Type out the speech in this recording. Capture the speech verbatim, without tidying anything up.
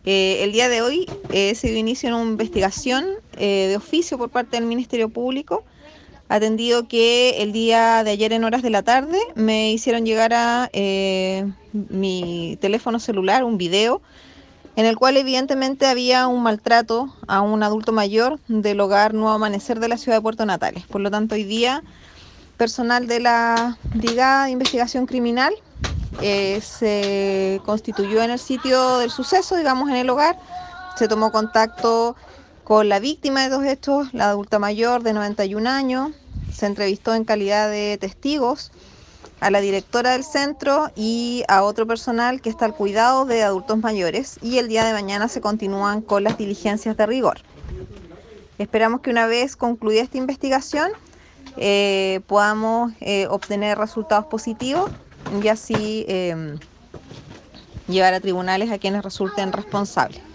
Eh, el día de hoy eh, se dio inicio en una investigación eh, de oficio por parte del Ministerio Público, atendido que el día de ayer en horas de la tarde me hicieron llegar a eh, mi teléfono celular un video en el cual evidentemente había un maltrato a un adulto mayor del hogar Nuevo Amanecer de la ciudad de Puerto Natales. Por lo tanto, hoy día personal de la Brigada de Investigación Criminal eh, se constituyó en el sitio del suceso, digamos en el hogar, se tomó contacto con la víctima de todos estos, la adulta mayor de noventa y un años, se entrevistó en calidad de testigos a la directora del centro y a otro personal que está al cuidado de adultos mayores, y el día de mañana se continúan con las diligencias de rigor. Esperamos que una vez concluida esta investigación eh, podamos eh, obtener resultados positivos y así eh, llevar a tribunales a quienes resulten responsables.